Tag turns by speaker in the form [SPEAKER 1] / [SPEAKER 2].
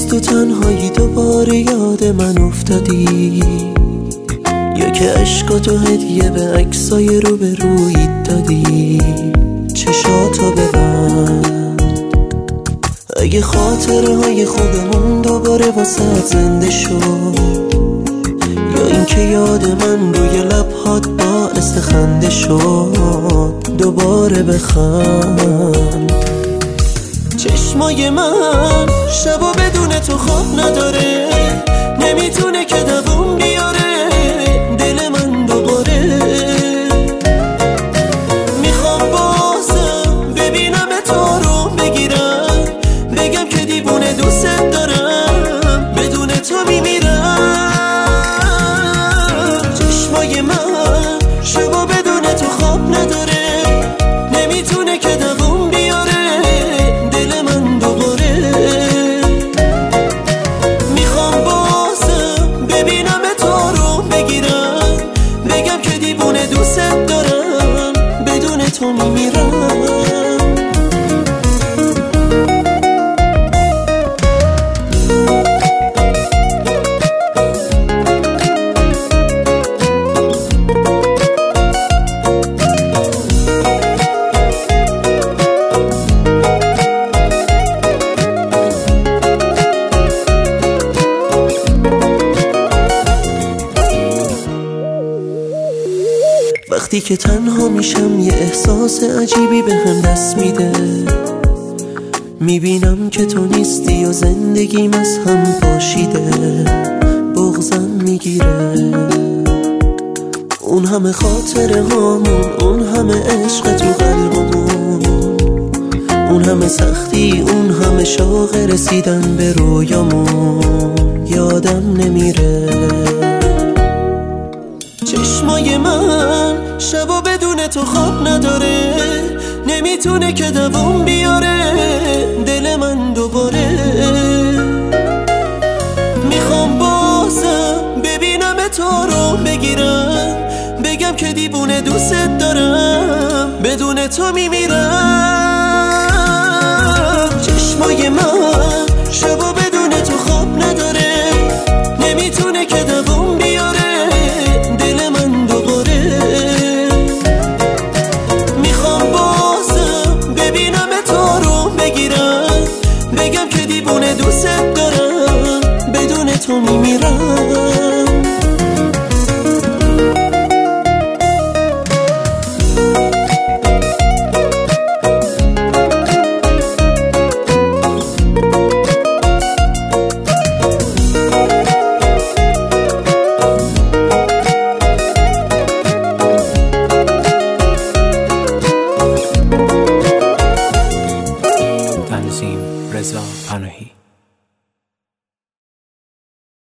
[SPEAKER 1] نیست تو تنهایی دوباره یاد من افتادی، یا که عشقاتو هدیه به عکسای رو به روی دادی. چشاتو ببند، اگه خاطره های خوبمون دوباره واسه زنده شد، یا اینکه یاد من روی لبهات باعث خنده شد. دوباره بخند. چشمای من شبا بدون تو خواب نداره، نمیتونه که دووم بیاره دل من دوباره. میخوام بازم ببینم تو رو بگیرم، بگم که دیوونه دوست دارم، بدون تو میمیرم. چشمای من شبا بدون تو خواب نداره، نمیتونه که دووم بیاره دل من دوباره. میخوام بازم ببینم تو رو بگیرم، بگم که دیوونه دوست دارم، بدون تو میمیرم. وقتی که تنها میشم یه احساس عجیبی به هم دست میده، میبینم که تو نیستی و زندگیم از هم پاشیده. بغضم میگیره، اون همه خاطره هامون، اون همه عشق تو قلبمون، اون همه سختی، اون همه شوق رسیدن به رویامون، یادم نمیره. چشمای من شبا بدون تو خواب نداره، نمیتونه که دووم بیاره دل من دوباره. میخوام بازم ببینم تو رو بگیرم، بگم که دیوونه دوست دارم، بدون تو میمیرم.